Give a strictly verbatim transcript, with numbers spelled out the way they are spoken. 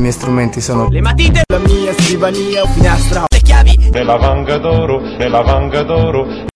miei strumenti sono le matite, la mia scrivania, finestra, le chiavi, nella vanga d'oro, nella vanga d'oro.